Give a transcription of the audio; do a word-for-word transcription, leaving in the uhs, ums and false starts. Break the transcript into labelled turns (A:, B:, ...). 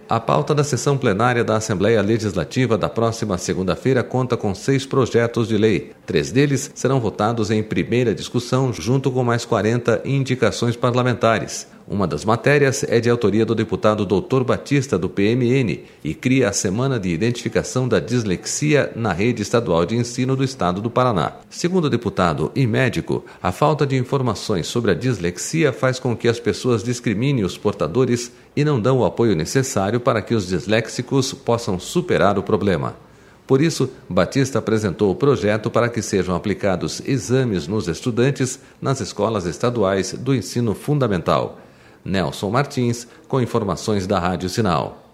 A: A pauta da sessão plenária da Assembleia Legislativa da próxima segunda-feira conta com seis projetos de lei. Três deles serão votados em primeira discussão, junto com mais quarenta indicações parlamentares. Uma das matérias é de autoria do deputado doutor Batista, do P M N, e cria a Semana de Identificação da Dislexia na Rede Estadual de Ensino do Estado do Paraná. Segundo o deputado e médico, a falta de informações sobre a dislexia faz com que as pessoas discriminem os portadores e não dão o apoio necessário para que os disléxicos possam superar o problema. Por isso, Batista apresentou o projeto para que sejam aplicados exames nos estudantes nas escolas estaduais do ensino fundamental. Nelson Martins, com informações da Rádio Sinal.